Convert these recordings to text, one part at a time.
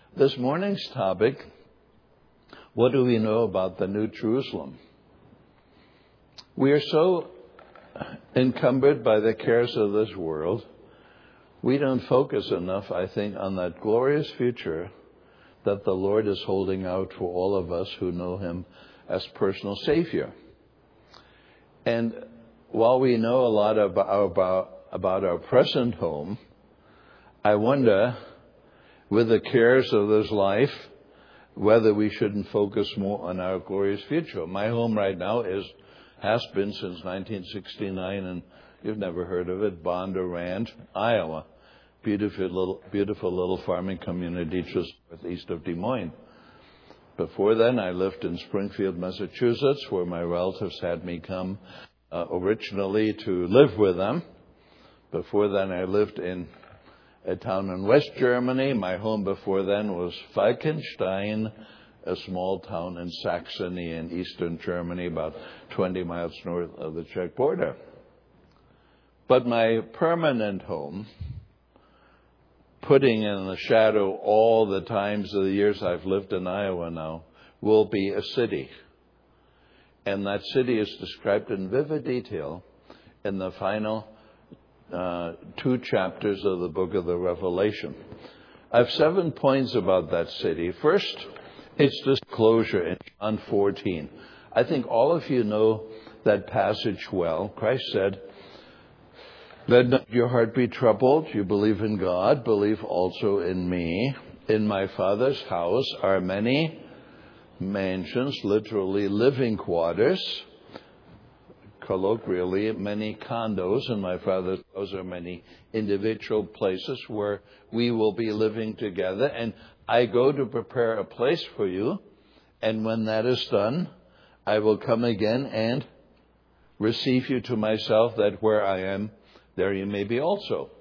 This morning's topic, what do we know about the New Jerusalem? We are so encumbered by the cares of this world, we don't focus enough, I think, on that glorious future that the Lord is holding out for all of us who know Him as personal Savior. And while we know a lot about our present home, I wonder, with the cares of this life, whether we shouldn't focus more on our glorious future. My home right now has been since 1969, and you've never heard of it, Bondurant, Iowa. Beautiful little farming community just northeast of Des Moines. Before then, I lived in Springfield, Massachusetts, where my relatives had me come originally to live with them. Before then, I lived in a town in West Germany. My home before then was Falkenstein, a small town in Saxony in eastern Germany, about 20 miles north of the Czech border. But my permanent home, putting in the shadow all the times of the years I've lived in Iowa now, will be a city. And that city is described in vivid detail in the final 2 chapters of the book of the Revelation. I have 7 points about that city. First, its disclosure in John 14. I think all of you know that passage well. Christ said, "Let not your heart be troubled. You believe in God, believe also in me. In my Father's house are many mansions," literally living quarters. Colloquially, many condos. In my Father's house are many individual places where we will be living together. And I go to prepare a place for you. And when that is done, I will come again and receive you to myself, that where I am, there you may be also.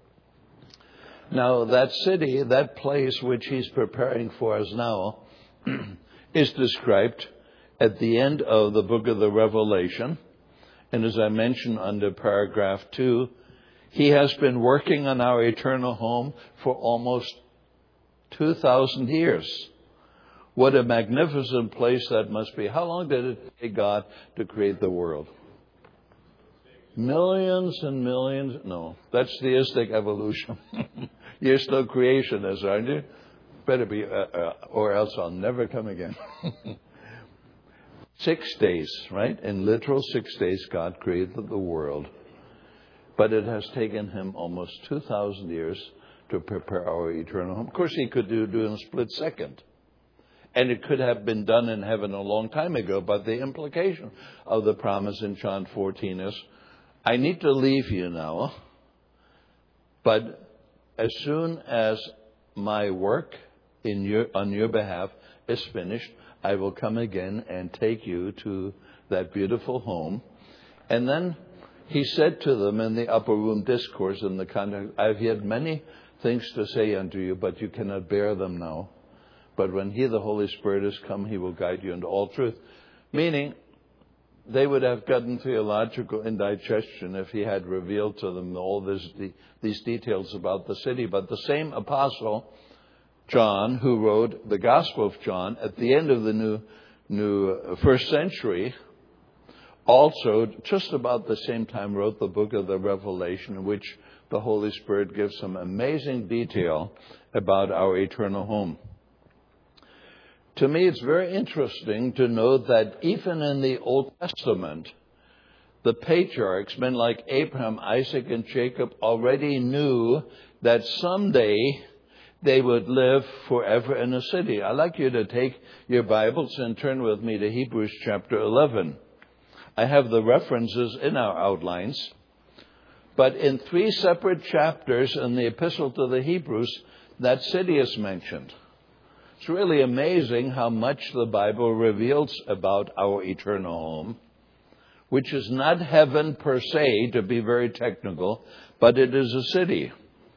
Now, that city, that place which He's preparing for us now, is described at the end of the book of the Revelation. And as I mentioned under paragraph 2, He has been working on our eternal home for almost 2,000 years. What a magnificent place that must be. How long did it take God to create the world? Millions and millions? No, that's theistic evolution. You're still creationists, aren't you? Better be, or else I'll never come again. 6 days, right? In literal 6 days, God created the world. But it has taken Him almost 2,000 years to prepare our eternal home. Of course, He could do it in a split second. And it could have been done in heaven a long time ago. But the implication of the promise in John 14 is, I need to leave you now. But as soon as my work on your behalf is finished, I will come again and take you to that beautiful home. And then He said to them in the upper room discourse, in the context, I've yet many things to say unto you, but you cannot bear them now. But when He, the Holy Spirit, is come, He will guide you into all truth. Meaning, they would have gotten theological indigestion if He had revealed to them all these details about the city. But the same apostle, John, who wrote the Gospel of John at the end of the new first century, also just about the same time wrote the book of the Revelation, in which the Holy Spirit gives some amazing detail about our eternal home. To me, it's very interesting to note that even in the Old Testament, the patriarchs, men like Abraham, Isaac, and Jacob, already knew that someday they would live forever in a city. I'd like you to take your Bibles and turn with me to Hebrews chapter 11. I have the references in our outlines. But in 3 separate chapters in the Epistle to the Hebrews, that city is mentioned. It's really amazing how much the Bible reveals about our eternal home, which is not heaven per se, to be very technical, but it is a city.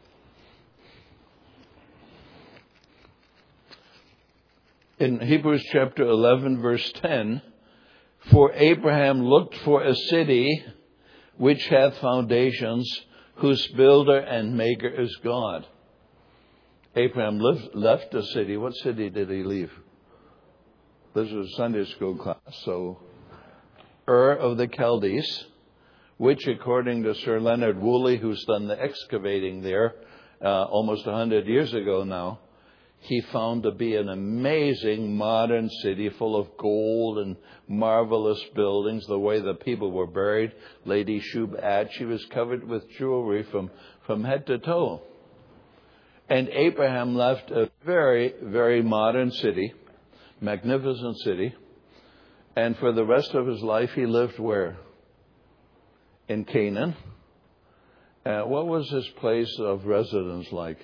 In Hebrews chapter 11, verse 10, for Abraham looked for a city which hath foundations, whose builder and maker is God. Abraham left the city. What city did he leave? This was a Sunday school class. So, Ur of the Chaldees, which according to Sir Leonard Woolley, who's done the excavating there almost 100 years ago now, he found to be an amazing modern city full of gold and marvelous buildings, the way the people were buried. Lady Shub-ad, she was covered with jewelry from head to toe. And Abraham left a very, very modern city, magnificent city, and for the rest of his life he lived where? In Canaan. What was his place of residence like?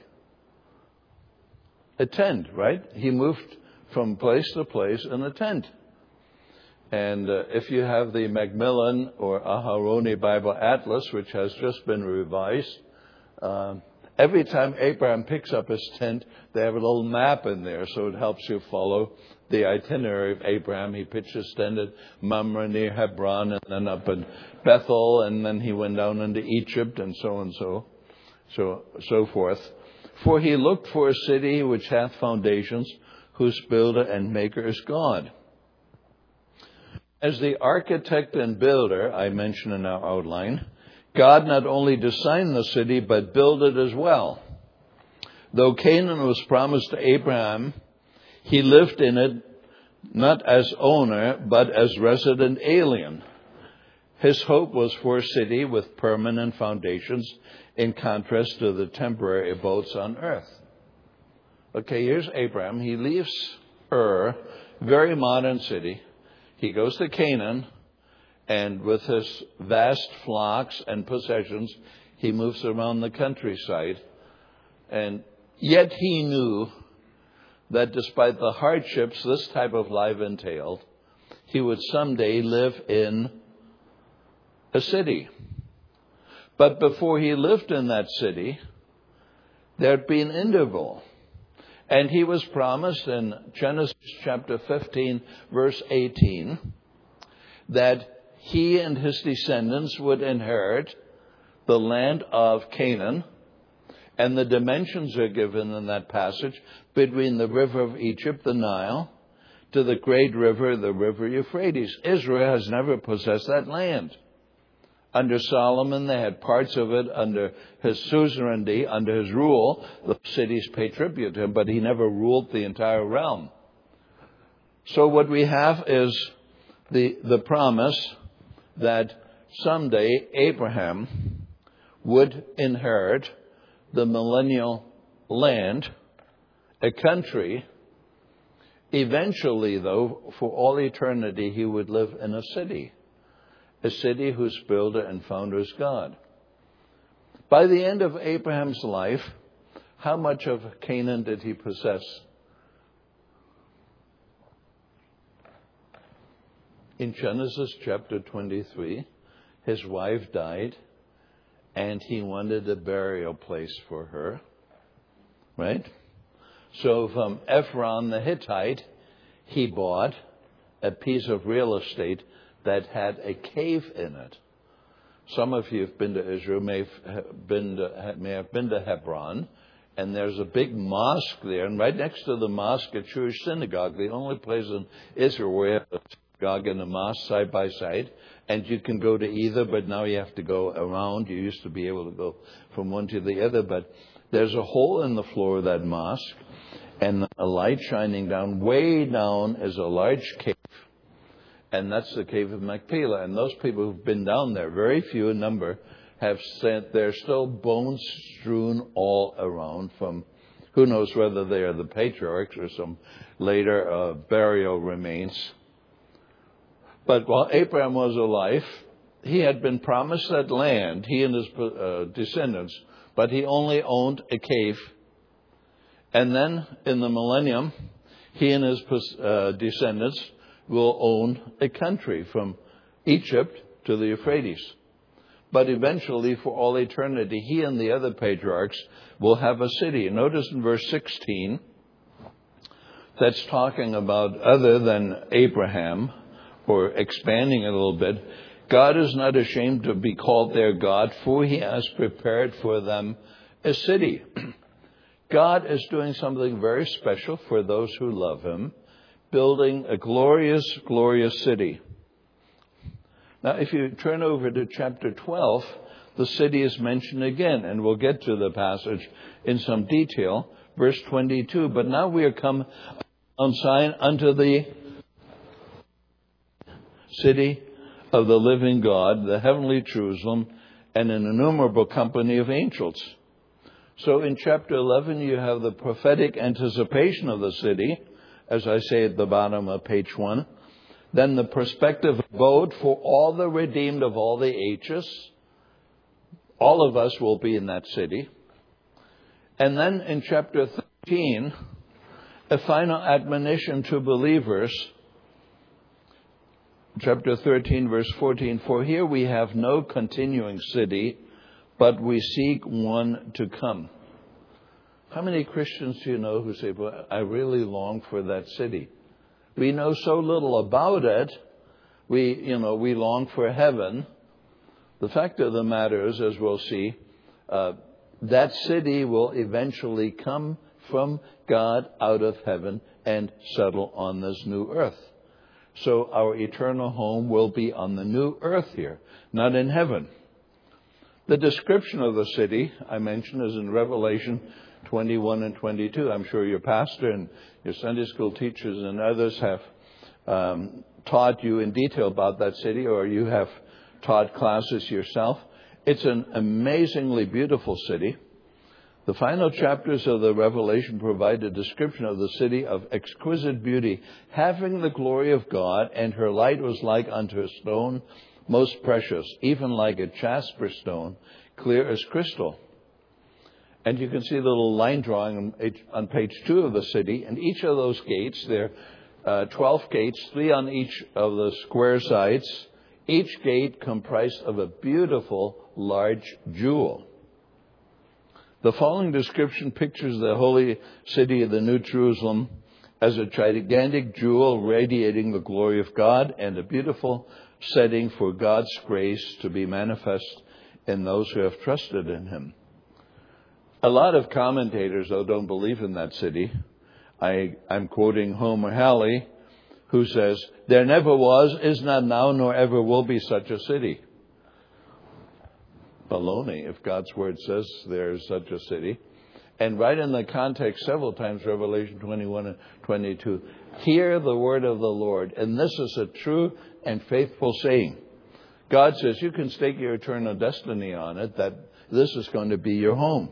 A tent, right? He moved from place to place in a tent. And if you have the Macmillan or Aharoni Bible Atlas, which has just been revised, every time Abraham picks up his tent, they have a little map in there, so it helps you follow the itinerary of Abraham. He pitched his tent at Mamre near Hebron, and then up in Bethel, and then he went down into Egypt, and so forth. For he looked for a city which hath foundations, whose builder and maker is God. As the architect and builder, I mentioned in our outline, God not only designed the city, but built it as well. Though Canaan was promised to Abraham, he lived in it not as owner, but as resident alien. His hope was for a city with permanent foundations, in contrast to the temporary abodes on earth. Okay, here's Abraham. He leaves Ur, very modern city. He goes to Canaan, and with his vast flocks and possessions, he moves around the countryside. And yet he knew that despite the hardships this type of life entailed, he would someday live in a city. But before he lived in that city, there'd be an interval. And he was promised in Genesis chapter 15, verse 18, that he and his descendants would inherit the land of Canaan. And the dimensions are given in that passage between the river of Egypt, the Nile, to the great river, the river Euphrates. Israel has never possessed that land. Under Solomon, they had parts of it under his suzerainty, under his rule. The cities pay tribute to him, but he never ruled the entire realm. So what we have is the promise that someday Abraham would inherit the millennial land, a country. Eventually, though, for all eternity, he would live in a city whose builder and founder is God. By the end of Abraham's life, how much of Canaan did he possess? In Genesis chapter 23, his wife died, and he wanted a burial place for her, right? So from Ephron the Hittite, he bought a piece of real estate that had a cave in it. Some of you have been to Israel, may have been to Hebron, and there's a big mosque there, and right next to the mosque, a Jewish synagogue, the only place in Israel where you have a synagogue and a mosque side by side, and you can go to either, but now you have to go around. You used to be able to go from one to the other, but there's a hole in the floor of that mosque, and a light shining down. Way down is a large cave. And that's the cave of Machpelah. And those people who've been down there, very few in number, have said there's still bones strewn all around from, who knows whether they are the patriarchs or some later burial remains. But while Abraham was alive, he had been promised that land, he and his descendants, but he only owned a cave. And then in the millennium, he and his descendants will own a country from Egypt to the Euphrates. But eventually, for all eternity, he and the other patriarchs will have a city. Notice in verse 16, that's talking about other than Abraham, or expanding it a little bit. God is not ashamed to be called their God, for he has prepared for them a city. God is doing something very special for those who love Him, building a glorious, glorious city. Now, if you turn over to chapter 12, the city is mentioned again, and we'll get to the passage in some detail. Verse 22, but now we are come on Zion unto the city of the living God, the heavenly Jerusalem, and an innumerable company of angels. So in chapter 11, you have the prophetic anticipation of the city, as I say at the bottom of page 1. Then the prospective abode for all the redeemed of all the ages. All of us will be in that city. And then in chapter 13, a final admonition to believers. Chapter 13, verse 14, for here we have no continuing city, but we seek one to come. How many Christians do you know who say, well, I really long for that city? We know so little about it. We long for heaven. The fact of the matter is, as we'll see, that city will eventually come from God out of heaven and settle on this new earth. So our eternal home will be on the new earth here, not in heaven. The description of the city I mentioned is in Revelation 21 and 22. I'm sure your pastor and your Sunday school teachers and others have taught you in detail about that city, or you have taught classes yourself. It's an amazingly beautiful city. The final chapters of the Revelation provide a description of the city of exquisite beauty, having the glory of God, and her light was like unto a stone most precious, even like a jasper stone, clear as crystal. And you can see the little line drawing on page 2 of the city. And each of those gates, there are 12 gates, 3 on each of the square sides, each gate comprised of a beautiful large jewel. The following description pictures the holy city of the New Jerusalem as a gigantic jewel radiating the glory of God and a beautiful setting for God's grace to be manifest in those who have trusted in Him. A lot of commentators, though, don't believe in that city. I'm quoting Homer Halley, who says, there never was, is not now, nor ever will be such a city. Baloney, if God's Word says there is such a city. And right in the context, several times, Revelation 21 and 22, hear the word of the Lord. And this is a true and faithful saying. God says you can stake your eternal destiny on it, that this is going to be your home.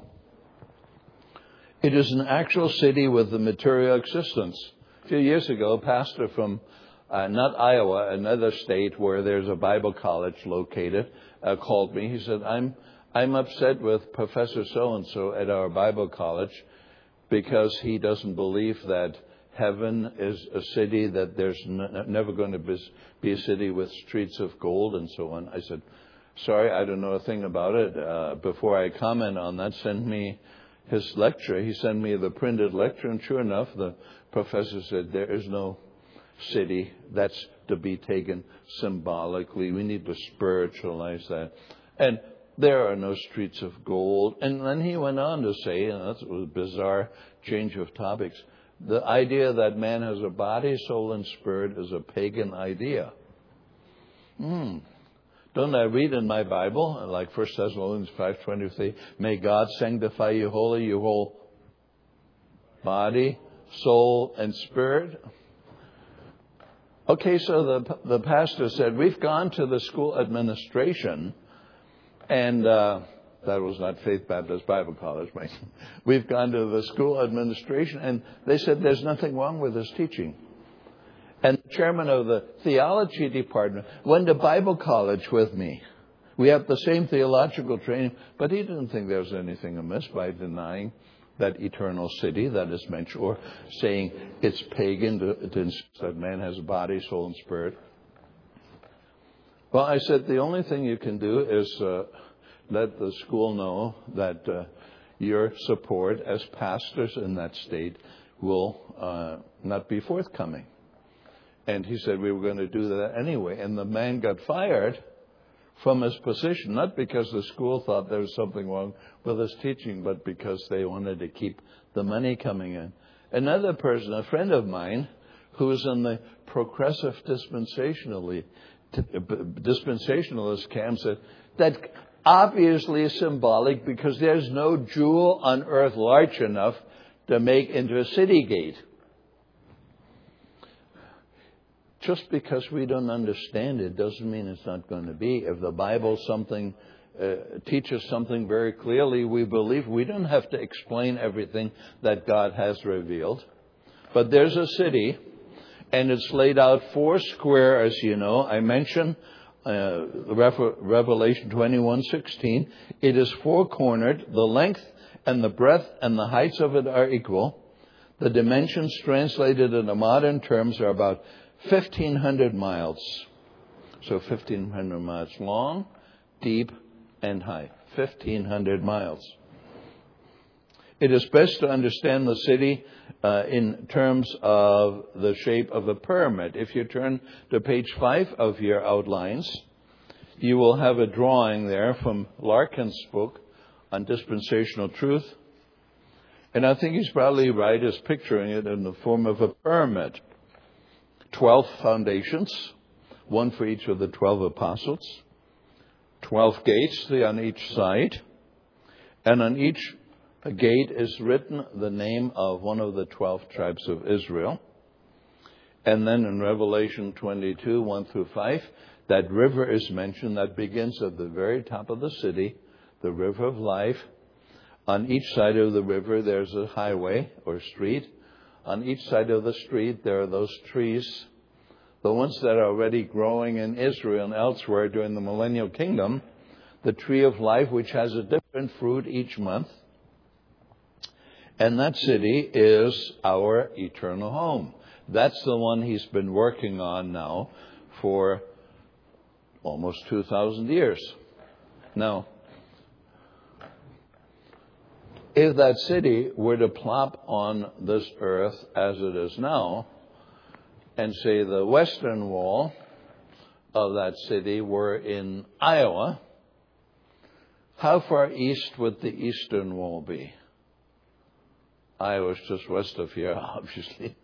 It is an actual city with a material existence. A few years ago, a pastor from not Iowa, another state where there's a Bible college located, called me. He said, I'm upset with Professor so-and-so at our Bible college because he doesn't believe that heaven is a city, that there's never going to be a city with streets of gold and so on. I said, sorry, I don't know a thing about it. Before I comment on that, send me his lecture. He sent me the printed lecture, and sure enough, the professor said, there is no city that's to be taken symbolically. We need to spiritualize that. And there are no streets of gold. And then he went on to say, and that was a bizarre change of topics, the idea that man has a body, soul, and spirit is a pagan idea. Don't I read in my Bible, like 1 Thessalonians 5:23, may God sanctify you wholly, your whole body, soul, and spirit? Okay, so the pastor said, we've gone to the school administration, and that was not Faith Baptist Bible College, mate. We've gone to the school administration, and they said there's nothing wrong with this teaching. And the chairman of the theology department went to Bible college with me. We have the same theological training, but he didn't think there was anything amiss by denying that eternal city that is mentioned, or saying it's pagan to insist that man has a body, soul, and spirit. Well, I said the only thing you can do is let the school know that your support as pastors in that state will not be forthcoming. And he said we were going to do that anyway. And the man got fired from his position, not because the school thought there was something wrong with his teaching, but because they wanted to keep the money coming in. Another person, a friend of mine, who is in the progressive dispensationalist camp, said that obviously is symbolic because there's no jewel on earth large enough to make into a city gate. Just because we don't understand it doesn't mean it's not going to be. If the Bible teaches something very clearly, we believe. We don't have to explain everything that God has revealed. But there's a city, and it's laid out 4 square, as you know. I mentioned Revelation 21:16. It is 4-cornered. The length and the breadth and the heights of it are equal. The dimensions translated into modern terms are about 1,500 miles. So 1,500 miles long, deep, and high. 1,500 miles. It is best to understand the city in terms of the shape of a pyramid. If you turn to page 5 of your outlines, you will have a drawing there from Larkin's book on dispensational truth. And I think he's probably right as picturing it in the form of a pyramid. 12 foundations, one for each of the 12 apostles. 12 gates, 3 on each side. And on each gate is written the name of one of the 12 tribes of Israel. And then in Revelation 22, 1 through 5, that river is mentioned that begins at the very top of the city, the river of life. On each side of the river, there's a highway or street. On each side of the street, there are those trees, the ones that are already growing in Israel and elsewhere during the millennial kingdom, the tree of life, which has a different fruit each month. And that city is our eternal home. That's the one he's been working on now for almost 2,000 years. Now, if that city were to plop on this earth as it is now, and say the western wall of that city were in Iowa, how far east would the eastern wall be? Iowa's just west of here, obviously.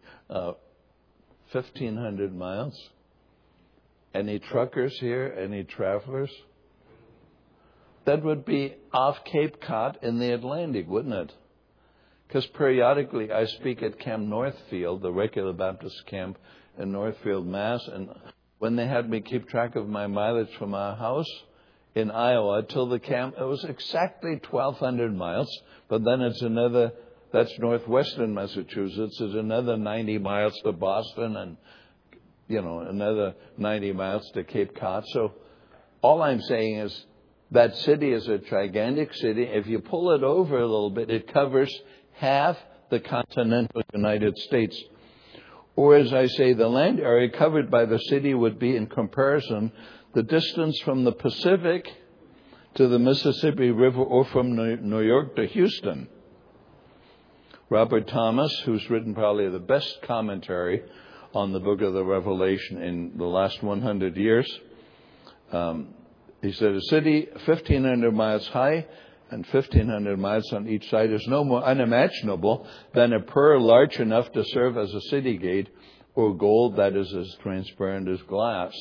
1,500 miles. Any truckers here? Any travelers? That would be off Cape Cod in the Atlantic, wouldn't it? Because periodically I speak at Camp Northfield, the regular Baptist camp in Northfield, Mass. And when they had me keep track of my mileage from our house in Iowa till the camp, it was exactly 1,200 miles. But then it's another, that's northwestern Massachusetts, it's another 90 miles to Boston and, another 90 miles to Cape Cod. So all I'm saying is, that city is a gigantic city. If you pull it over a little bit, it covers half the continental United States. Or as I say, the land area covered by the city would be, in comparison, the distance from the Pacific to the Mississippi River or from New York to Houston. Robert Thomas, who's written probably the best commentary on the book of the Revelation in the last 100 years, he said, a city 1,500 miles high and 1,500 miles on each side is no more unimaginable than a pearl large enough to serve as a city gate or gold that is as transparent as glass.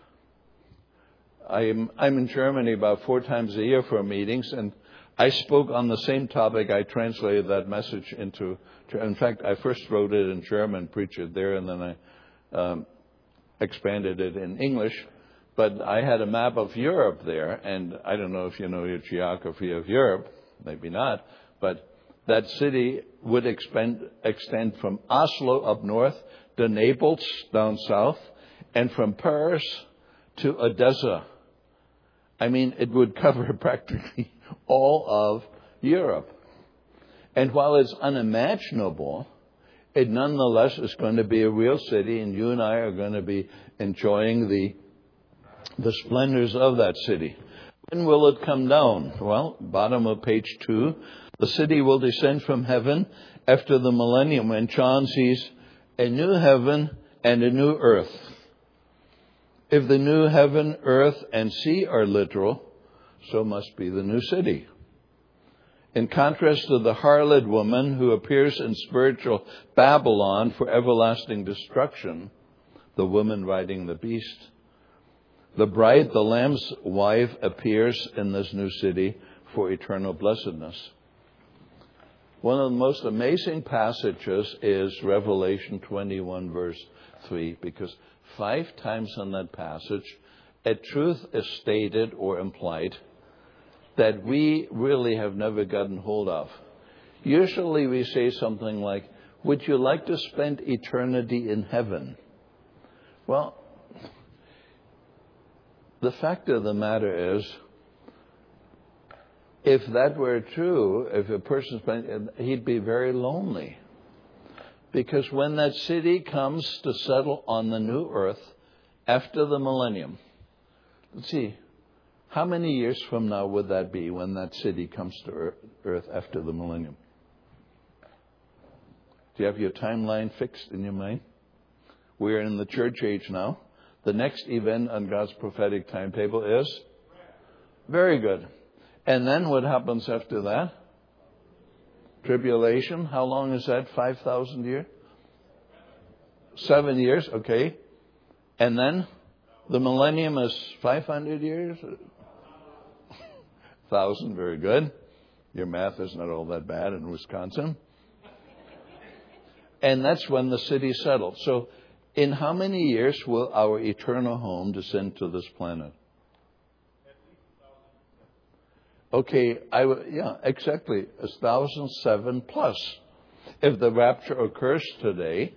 I'm in Germany about 4 times a year for meetings, and I spoke on the same topic. I translated that message into, in fact, I first wrote it in German, preached it there, and then I expanded it in English. But I had a map of Europe there, and I don't know if you know your geography of Europe, maybe not, but that city would extend from Oslo up north to Naples down south, and from Paris to Odessa. I mean, it would cover practically all of Europe. And while it's unimaginable, it nonetheless is going to be a real city, and you and I are going to be enjoying the splendors of that city. When will it come down? Well, bottom of page 2, the city will descend from heaven after the millennium when John sees a new heaven and a new earth. If the new heaven, earth, and sea are literal, so must be the new city. In contrast to the harlot woman who appears in spiritual Babylon for everlasting destruction, the woman riding the beast, the bride, the Lamb's wife, appears in this new city for eternal blessedness. One of the most amazing passages is Revelation 21, verse 3, because 5 times in that passage, a truth is stated or implied that we really have never gotten hold of. Usually we say something like, would you like to spend eternity in heaven? Well, the fact of the matter is, if that were true, if a person spent, he'd be very lonely. Because when that city comes to settle on the new earth after the millennium, let's see, how many years from now would that be when that city comes to earth after the millennium? Do you have your timeline fixed in your mind? We're in the church age now. The next event on God's prophetic timetable is? Very good. And then what happens after that? Tribulation. How long is that? 5,000 years? 7 years, okay. And then the millennium is 500 years? 1,000, very good. Your math is not all that bad in Wisconsin. And that's when the city settled. So in how many years will our eternal home descend to this planet? Okay, exactly. 1,007 plus. If the rapture occurs today,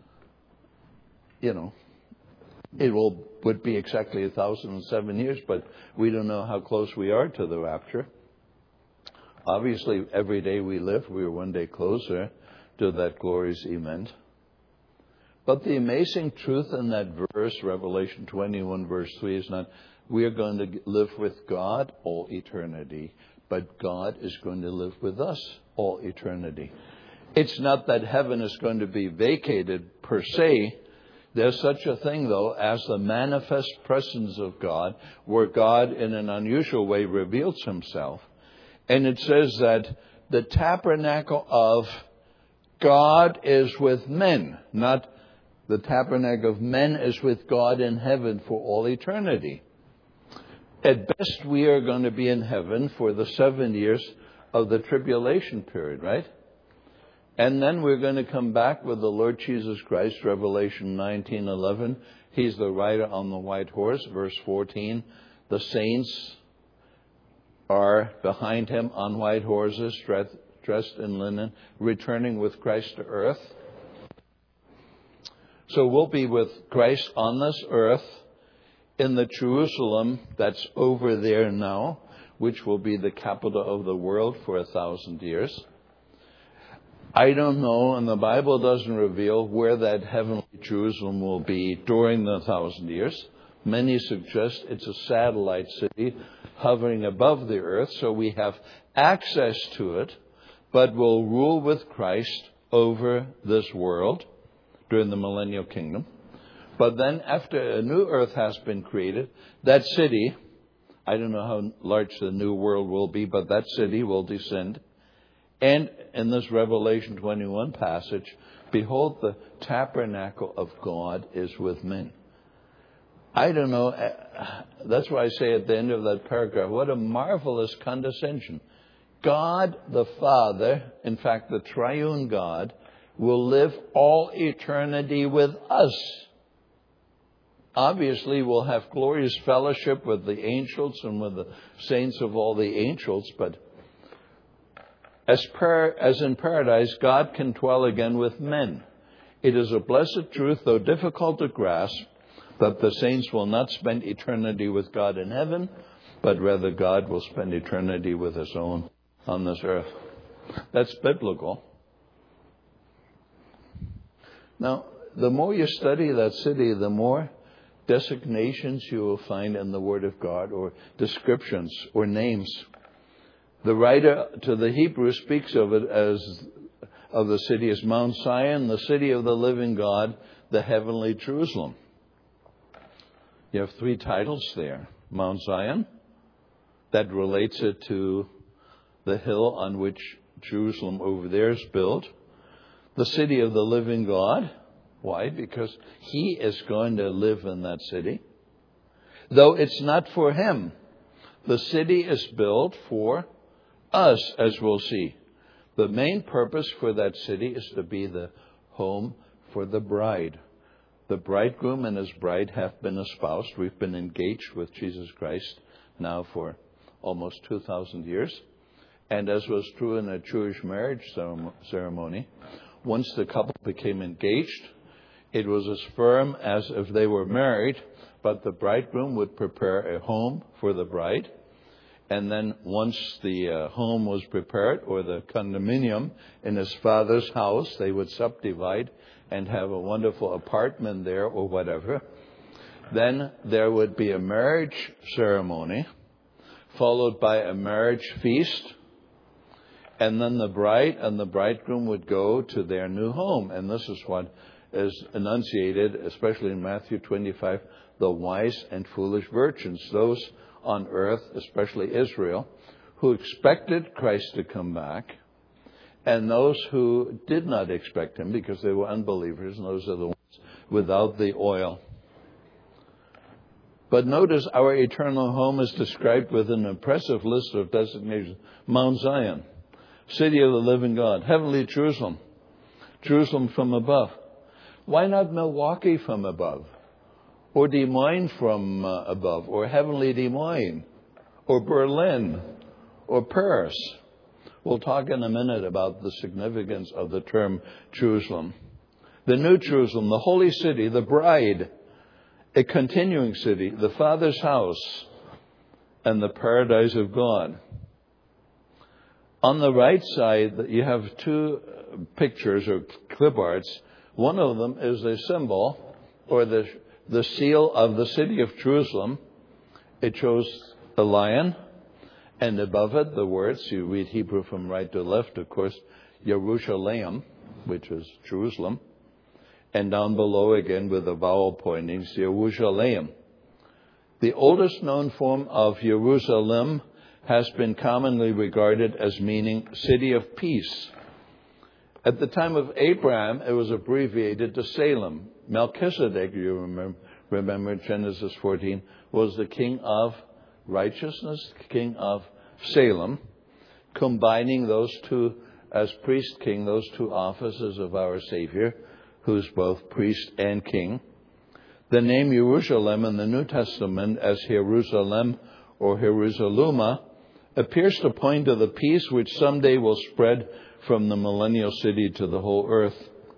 it would be exactly 1,007 years, but we don't know how close we are to the rapture. Obviously, every day we live, we are one day closer to that glorious event. But the amazing truth in that verse, Revelation 21, verse 3, is not we are going to live with God all eternity, but God is going to live with us all eternity. It's not that heaven is going to be vacated per se. There's such a thing, though, as the manifest presence of God, where God in an unusual way reveals himself. And it says that the tabernacle of God is with men, not the tabernacle of men is with God in heaven for all eternity. At best, we are going to be in heaven for the 7 years of the tribulation period, right? And then we're going to come back with the Lord Jesus Christ, Revelation 19:11. He's the rider on the white horse, verse 14. The saints are behind him on white horses, dressed in linen, returning with Christ to earth. So we'll be with Christ on this earth in the Jerusalem that's over there now, which will be the capital of the world for 1,000 years. I don't know, and the Bible doesn't reveal where that heavenly Jerusalem will be during the 1,000 years. Many suggest it's a satellite city hovering above the earth, so we have access to it, but will rule with Christ over this world during the millennial kingdom. But then after a new earth has been created, that city, I don't know how large the new world will be, but that city will descend. And in this Revelation 21 passage, behold, the tabernacle of God is with men. I don't know, that's why I say at the end of that paragraph, what a marvelous condescension. God the Father, in fact the triune God, will live all eternity with us. Obviously, we'll have glorious fellowship with the angels and with the saints of all the angels, but as in paradise, God can dwell again with men. It is a blessed truth, though difficult to grasp, that the saints will not spend eternity with God in heaven, but rather God will spend eternity with his own on this earth. That's biblical. Now, the more you study that city, the more designations you will find in the Word of God, or descriptions or names. The writer to the Hebrews speaks of it as of the city as Mount Zion, the city of the living God, the heavenly Jerusalem. You have three titles there. Mount Zion, that relates it to the hill on which Jerusalem over there is built. The city of the living God. Why? Because he is going to live in that city. Though it's not for him. The city is built for us, as we'll see. The main purpose for that city is to be the home for the bride. The bridegroom and his bride have been espoused. We've been engaged with Jesus Christ now for almost 2,000 years. And as was true in a Jewish marriage ceremony, once the couple became engaged, it was as firm as if they were married, but the bridegroom would prepare a home for the bride. And then once the home was prepared, or the condominium in his father's house, they would subdivide and have a wonderful apartment there or whatever. Then there would be a marriage ceremony, followed by a marriage feast. And then the bride and the bridegroom would go to their new home. And this is what is enunciated, especially in Matthew 25, the wise and foolish virgins, those on earth, especially Israel, who expected Christ to come back, and those who did not expect him because they were unbelievers, and those are the ones without the oil. But notice our eternal home is described with an impressive list of designations. Mount Zion, city of the living God, heavenly Jerusalem, Jerusalem from above. Why not Milwaukee from above? Or Des Moines from above, or heavenly Des Moines, or Berlin, or Paris. We'll talk in a minute about the significance of the term Jerusalem. The New Jerusalem, the holy city, the bride, a continuing city, the Father's house, and the paradise of God. On the right side, you have two pictures or clip arts. One of them is a symbol, or the seal of the city of Jerusalem. It shows a lion, and above it the words, you read Hebrew from right to left, of course, Yerushalayim, which is Jerusalem, and down below again with the vowel pointings, Yerushalayim. The oldest known form of Jerusalem has been commonly regarded as meaning city of peace. At the time of Abraham, it was abbreviated to Salem. Melchizedek, you remember Genesis 14, was the king of righteousness, king of Salem, combining those two, as priest king, those two offices of our Savior, who's both priest and king. The name Jerusalem in the New Testament as Jerusalem or Jerusalema appears to point to the peace which someday will spread from the millennial city to the whole earth.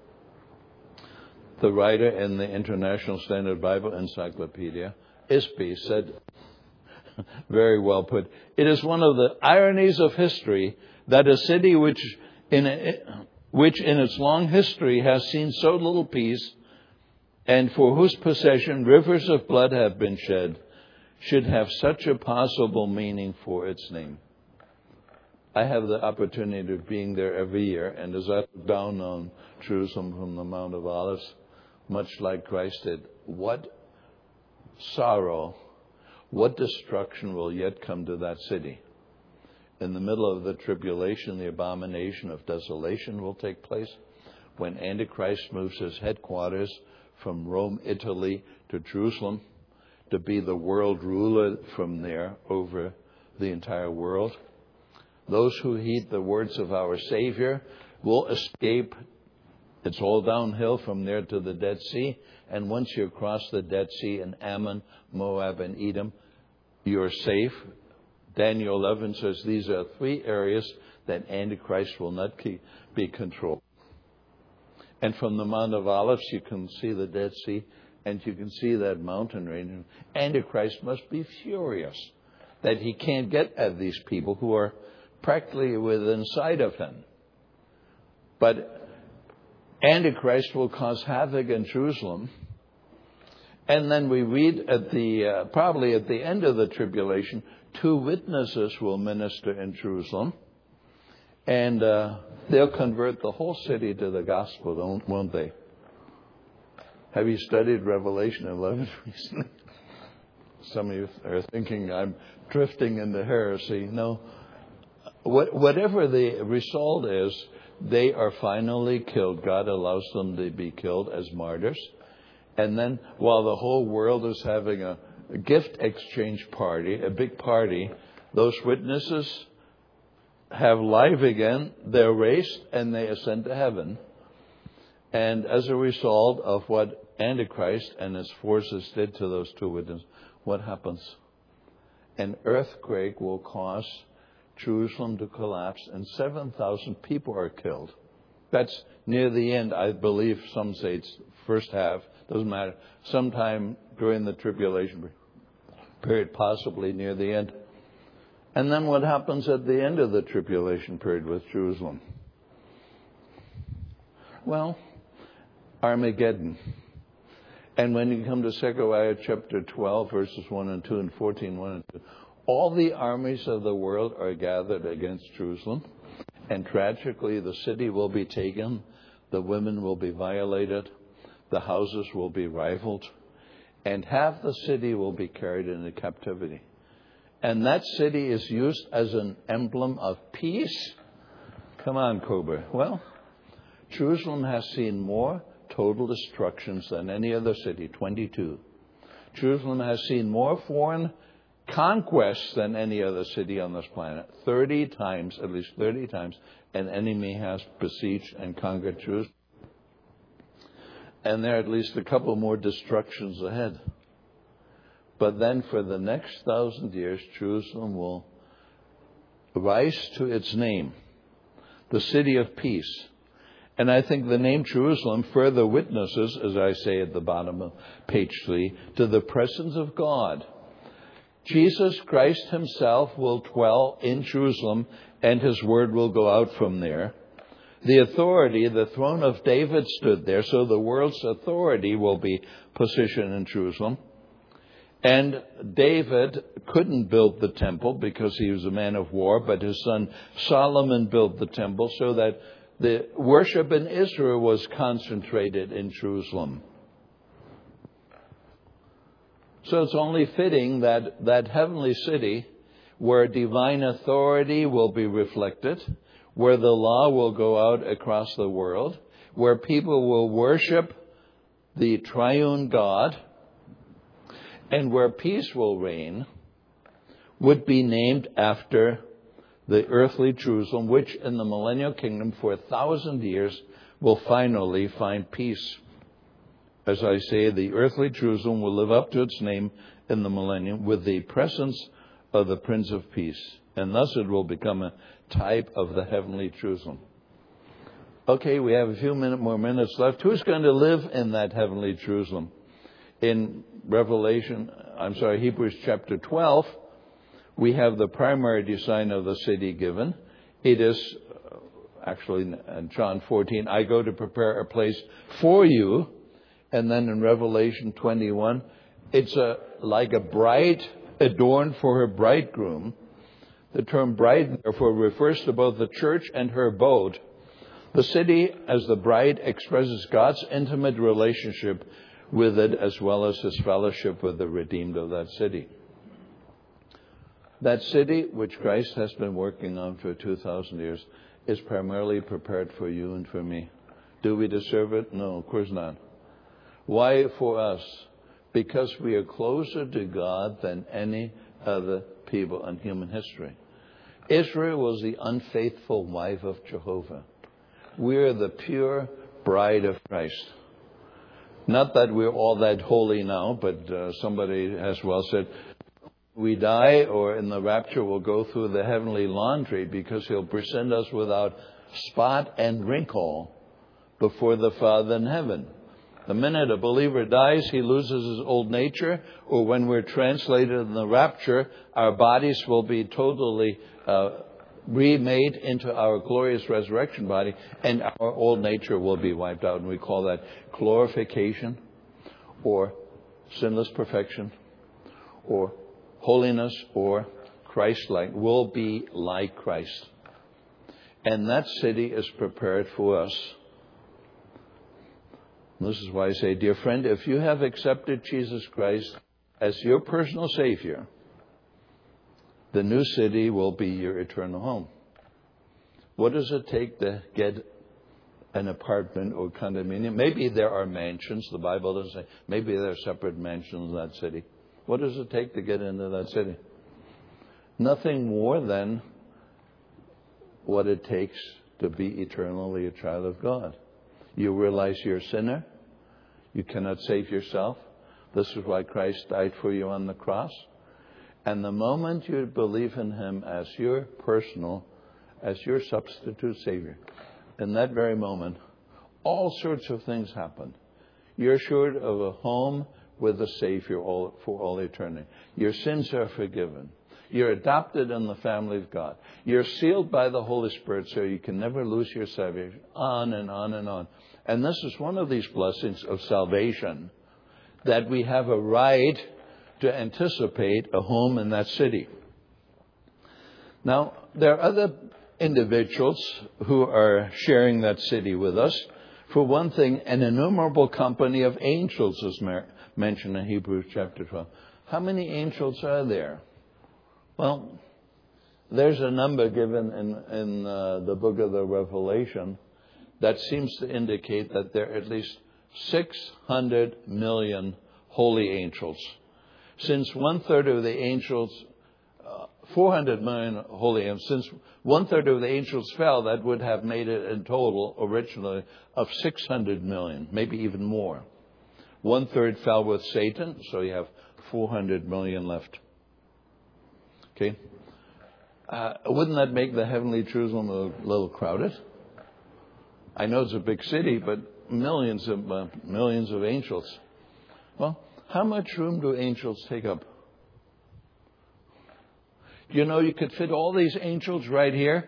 The writer in the International Standard Bible Encyclopedia, Isby, said, very well put, it is one of the ironies of history that a city which in its long history has seen so little peace, and for whose possession rivers of blood have been shed, should have such a possible meaning for its name. I have the opportunity of being there every year, and as I look down on Jerusalem from the Mount of Olives, much like Christ did, what sorrow, what destruction will yet come to that city. In the middle of the tribulation, the abomination of desolation will take place when Antichrist moves his headquarters from Rome, Italy, to Jerusalem to be the world ruler from there over the entire world. Those who heed the words of our Savior will escape. It's all downhill from there to the Dead Sea. And once you cross the Dead Sea in Ammon, Moab, and Edom, you're safe. Daniel 11 says these are three areas that Antichrist will not be controlled. And from the Mount of Olives, you can see the Dead Sea, and you can see that mountain range. Antichrist must be furious that he can't get at these people who are practically within sight of him. But Antichrist will cause havoc in Jerusalem. And then we read at probably at the end of the tribulation, 2 witnesses will minister in Jerusalem. And they'll convert the whole city to the gospel, won't they? Have you studied Revelation 11 recently? Some of you are thinking I'm drifting into heresy. No. Whatever the result is, they are finally killed. God allows them to be killed as martyrs. And then while the whole world is having a gift exchange party, a big party, those witnesses have life again, they're raised, and they ascend to heaven. And as a result of what Antichrist and his forces did to those two witnesses, what happens? An earthquake will cause Jerusalem to collapse, and 7,000 people are killed. That's near the end, I believe. Some say it's first half. Doesn't matter. Sometime during the tribulation period, possibly near the end. And then what happens at the end of the tribulation period with Jerusalem? Well, Armageddon. And when you come to Zechariah chapter 12, verses 1 and 2 and 14, 1 and 2, all the armies of the world are gathered against Jerusalem. And tragically, the city will be taken. The women will be violated. The houses will be rifled. And half the city will be carried into captivity. And that city is used as an emblem of peace. Come on, Cobra. Well, Jerusalem has seen more total destructions than any other city, 22. Jerusalem has seen more foreign conquests than any other city on this planet. 30 times, at least 30 times, an enemy has besieged and conquered Jerusalem. And there are at least a couple more destructions ahead. But then for the next 1,000 years, Jerusalem will rise to its name, the city of peace. And I think the name Jerusalem further witnesses, as I say at the bottom of page 3, to the presence of God. Jesus Christ himself will dwell in Jerusalem, and his word will go out from there. The authority, the throne of David stood there, so the world's authority will be positioned in Jerusalem. And David couldn't build the temple because he was a man of war, but his son Solomon built the temple so that the worship in Israel was concentrated in Jerusalem. So it's only fitting that that heavenly city, where divine authority will be reflected, where the law will go out across the world, where people will worship the triune God, and where peace will reign, would be named after the earthly Jerusalem, which in the millennial kingdom for 1,000 years will finally find peace. As I say, the earthly Jerusalem will live up to its name in the millennium with the presence of the Prince of Peace. And thus it will become a type of the heavenly Jerusalem. Okay, we have a few more minutes left. Who's going to live in that heavenly Jerusalem? In Hebrews chapter 12, we have the primary design of the city given. It is, actually in John 14, I go to prepare a place for you. And then in Revelation 21, it's like a bride adorned for her bridegroom. The term bride, therefore, refers to both the church and her abode. The city, as the bride, expresses God's intimate relationship with it, as well as his fellowship with the redeemed of that city. That city, which Christ has been working on for 2,000 years, is primarily prepared for you and for me. Do we deserve it? No, of course not. Why for us? Because we are closer to God than any other people in human history. Israel was the unfaithful wife of Jehovah. We are the pure bride of Christ. Not that we're all that holy now, but somebody has well said, we die or in the rapture we'll go through the heavenly laundry because he'll present us without spot and wrinkle before the Father in heaven. The minute a believer dies, he loses his old nature, or when we're translated in the rapture, our bodies will be totally remade into our glorious resurrection body, and our old nature will be wiped out. And we call that glorification, or sinless perfection, or holiness, or Christ-like. We'll be like Christ. And that city is prepared for us. This is why I say, dear friend, if you have accepted Jesus Christ as your personal Savior, the new city will be your eternal home. What does it take to get an apartment or condominium? Maybe there are mansions. The Bible doesn't say. Maybe there are separate mansions in that city. What does it take to get into that city? Nothing more than what it takes to be eternally a child of God. You realize you're a sinner. You cannot save yourself. This is why Christ died for you on the cross. And the moment you believe in Him as your personal, as your substitute Savior, in that very moment, all sorts of things happen. You're assured of a home with a Savior for all eternity. Your sins are forgiven. You're adopted in the family of God. You're sealed by the Holy Spirit so you can never lose your salvation. On and on and on. And this is one of these blessings of salvation, that we have a right to anticipate a home in that city. Now, there are other individuals who are sharing that city with us. For one thing, an innumerable company of angels is mentioned in Hebrews chapter 12. How many angels are there? Well, there's a number given in the book of the Revelation that seems to indicate that there are at least 600 million holy angels. Since 1/3 of the angels, 400 million holy angels, since 1/3 of the angels fell, that would have made it in total originally of 600 million, maybe even more. 1/3 fell with Satan, so you have 400 million left. Okay? Wouldn't that make the heavenly Jerusalem a little crowded? I know it's a big city, but millions of angels. Well, how much room do angels take up? You know, you could fit all these angels right here.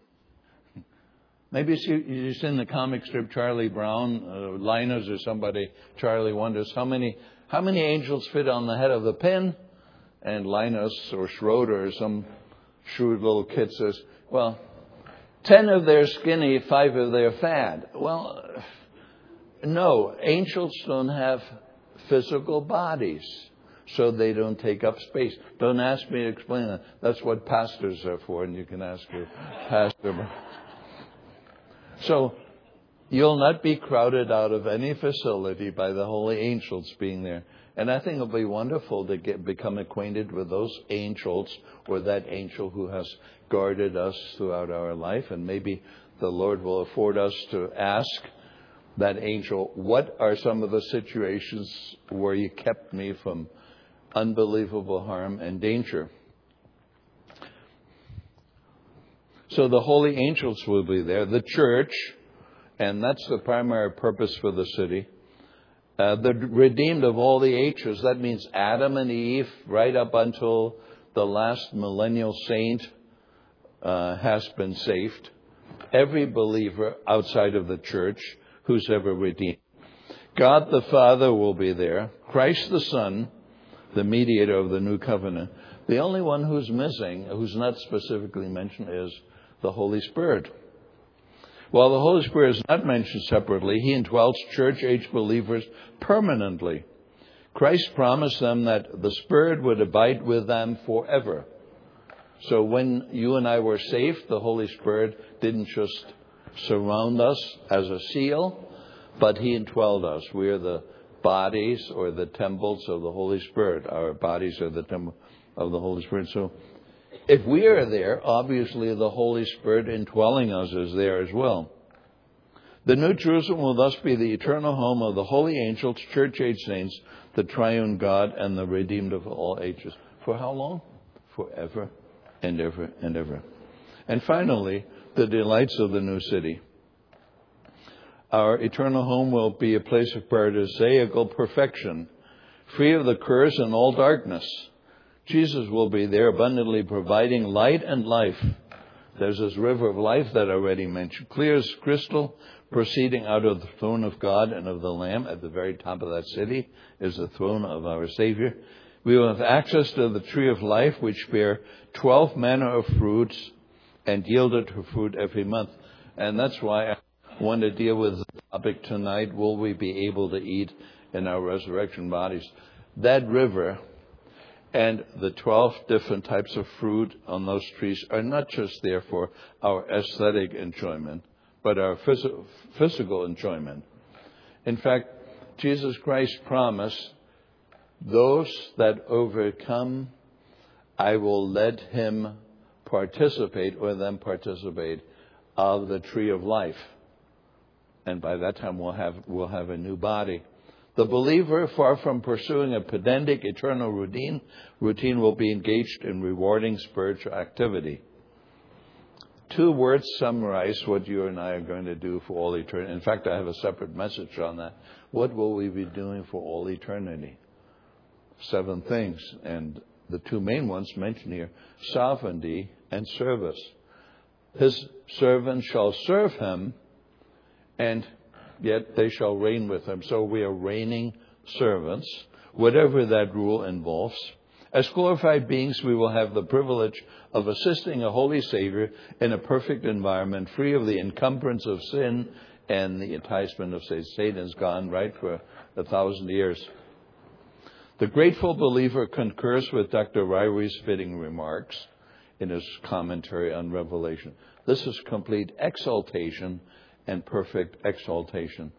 Maybe you've seen the comic strip Charlie Brown, Linus or somebody. Charlie wonders how many angels fit on the head of the pin, and Linus or Schroeder or some shrewd little kid says, well, 10 of their skinny, 5 of their fat. Well, no, angels don't have physical bodies, so they don't take up space. Don't ask me to explain that. That's what pastors are for, and you can ask your pastor. So you'll not be crowded out of any facility by the holy angels being there. And I think it'll be wonderful to become acquainted with those angels, or that angel who has guarded us throughout our life. And maybe the Lord will afford us to ask that angel, what are some of the situations where you kept me from unbelievable harm and danger? So the holy angels will be there, the church, and that's the primary purpose for the city. The redeemed of all the ages, that means Adam and Eve, right up until the last millennial saint has been saved. Every believer outside of the church who's ever redeemed. God the Father will be there. Christ the Son, the mediator of the new covenant. The only one who's missing, who's not specifically mentioned, is the Holy Spirit. While the Holy Spirit is not mentioned separately, He indwells church-age believers permanently. Christ promised them that the Spirit would abide with them forever. So when you and I were saved, the Holy Spirit didn't just surround us as a seal, but He indwelled us. We are the bodies or the temples of the Holy Spirit. Our bodies are the temple of the Holy Spirit. So if we are there, obviously the Holy Spirit indwelling us is there as well. The New Jerusalem will thus be the eternal home of the holy angels, church-age saints, the triune God, and the redeemed of all ages. For how long? Forever and ever and ever. And finally, the delights of the new city. Our eternal home will be a place of paradisaical perfection, free of the curse and all darkness. Jesus will be there abundantly providing light and life. There's this river of life that I already mentioned, clear as crystal, proceeding out of the throne of God and of the Lamb. At the very top of that city is the throne of our Savior. We will have access to the tree of life, which bear 12 manner of fruits and yielded her fruit every month. And that's why I want to deal with the topic tonight, will we be able to eat in our resurrection bodies? That river And the 12 different types of fruit on those trees are not just there for our aesthetic enjoyment, but our physical enjoyment. In fact, Jesus Christ promised, those that overcome, I will let him participate, or them participate, of the tree of life. And by that time we'll have a new body. The believer, far from pursuing a pedantic eternal routine will be engaged in rewarding spiritual activity. 2 words summarize what you and I are going to do for all eternity. In fact, I have a separate message on that. What will we be doing for all eternity? 7 things. And the 2 main ones mentioned here, sovereignty and service. His servants shall serve him, and yet they shall reign with him. So we are reigning servants, whatever that rule involves. As glorified beings, we will have the privilege of assisting a holy Savior in a perfect environment, free of the encumbrance of sin and the enticement of Satan. Satan is gone, right, for 1,000 years. The grateful believer concurs with Dr. Ryrie's fitting remarks in his commentary on Revelation. This is complete exaltation and perfect exaltation.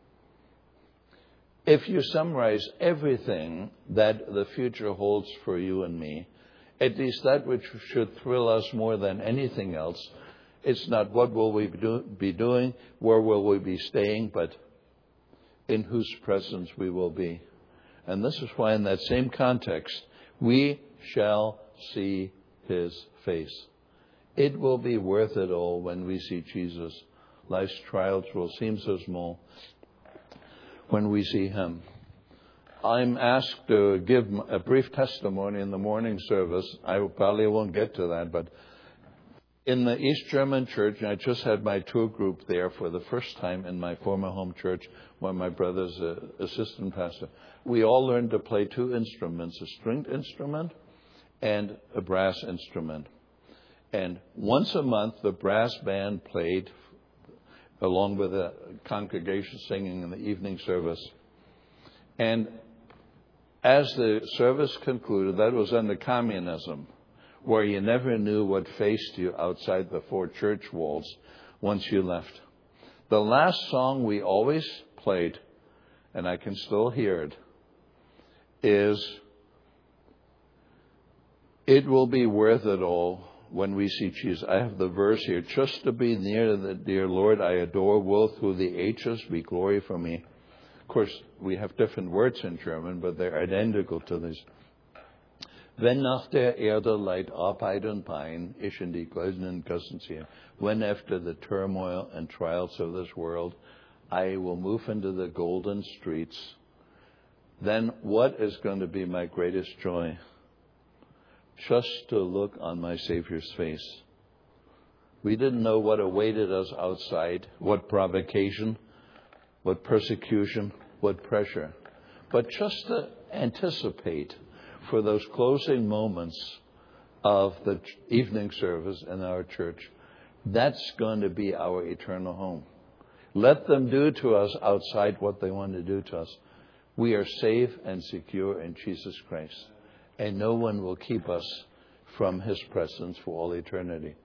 If you summarize everything that the future holds for you and me, at least that which should thrill us more than anything else, it's not what will we be doing, where will we be staying, but in whose presence we will be. And this is why in that same context, we shall see his face. It will be worth it all when we see Jesus. Life's trials will seem so small when we see him. I'm asked to give a brief testimony in the morning service. I probably won't get to that, but in the East German church, and I just had my tour group there for the first time in my former home church, where my brother's assistant pastor. We all learned to play 2 instruments, a stringed instrument and a brass instrument. And once a month, the brass band played along with the congregation singing in the evening service. And as the service concluded, that was under communism, where you never knew what faced you outside the 4 church walls once you left. The last song we always played, and I can still hear it, is, "It will be worth it all when we see Jesus." I have the verse here. "Just to be near the dear Lord I adore, will through the ages be glory for me." Of course, we have different words in German, but they're identical to this. "Wenn nach der Erde Leid, Arbeit und Pein, ich in die goldenen Gassen ziehe." When after the turmoil and trials of this world, I will move into the golden streets, then what is going to be my greatest joy? Just to look on my Savior's face. We didn't know what awaited us outside, what provocation, what persecution, what pressure. But just to anticipate for those closing moments of the evening service in our church, that's going to be our eternal home. Let them do to us outside what they want to do to us. We are safe and secure in Jesus Christ. And no one will keep us from his presence for all eternity.